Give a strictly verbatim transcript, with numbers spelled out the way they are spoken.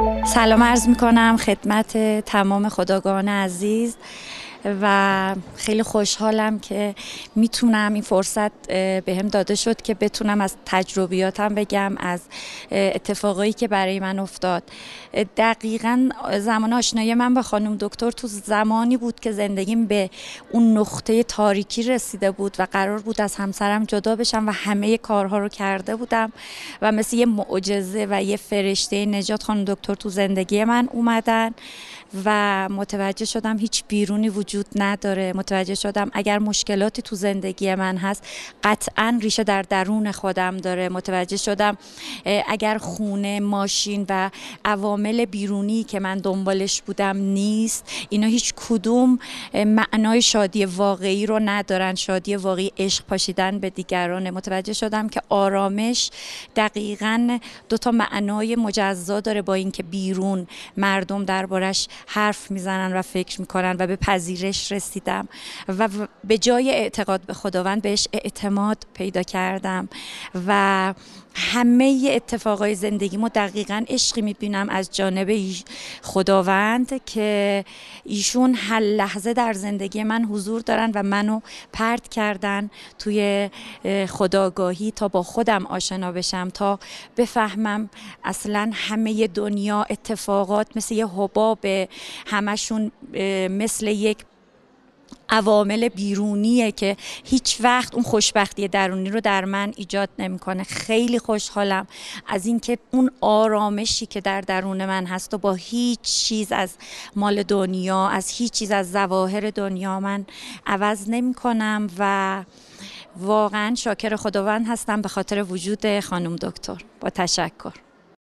سلام عرض می کنم خدمت تمام خودآگاهان عزیز و خیلی خوشحالم که میتونم این فرصت بهم داده شد که بتونم از تجربیاتم بگم، از اتفاقایی که برای من افتاد. دقیقاً زمان آشنایی من با خانم دکتر تو زمانی بود که زندگیم به اون نقطه تاریکی رسیده بود و قرار بود از همسرم جدا بشم و همه کارها رو کرده بودم و مثل یه معجزه و یه فرشته نجات خانم دکتر تو زندگی من اومدن و متوجه شدم هیچ بیرونی وجود نداره. متوجه شدم اگر مشکلاتی تو زندگی من هست قطعاً ریشه در درون خودم داره. متوجه شدم اگر خونه، ماشین و عوامل بیرونی که من دنبالش بودم نیست، اینا هیچ کدوم معنای شادی واقعی رو ندارن. شادی واقعی عشق پاشیدن به دیگرانه. متوجه شدم که آرامش دقیقاً دو تا معنای مجزا داره با اینکه بیرون مردم دربارش حرف میزنن و فکر میکنن و به پذیرش رسیدم و به جای اعتقاد به خداوند بهش اعتماد پیدا کردم و همه اتفاقای زندگیمو دقیقاً عشقی میبینم از جانب خداوند که ایشون هر لحظه در زندگی من حضور دارن و منو پرت کردن توی خودآگاهی تا با خودم آشنا بشم، تا بفهمم اصلاً همه دنیا اتفاقات مثل یه حباب، همشون مثل یک عوامل بیرونیه که هیچ وقت اون خوشبختی درونی رو در من ایجاد نمیکنه. خیلی خوشحالم از اینکه اون آرامشی که در درون من هست و با هیچ چیز از مال دنیا، از هیچ چیز از ظواهر دنیا من عوض نمیکنم و واقعا شاکر خداوند هستم به خاطر وجود خانم دکتر. با تشکر.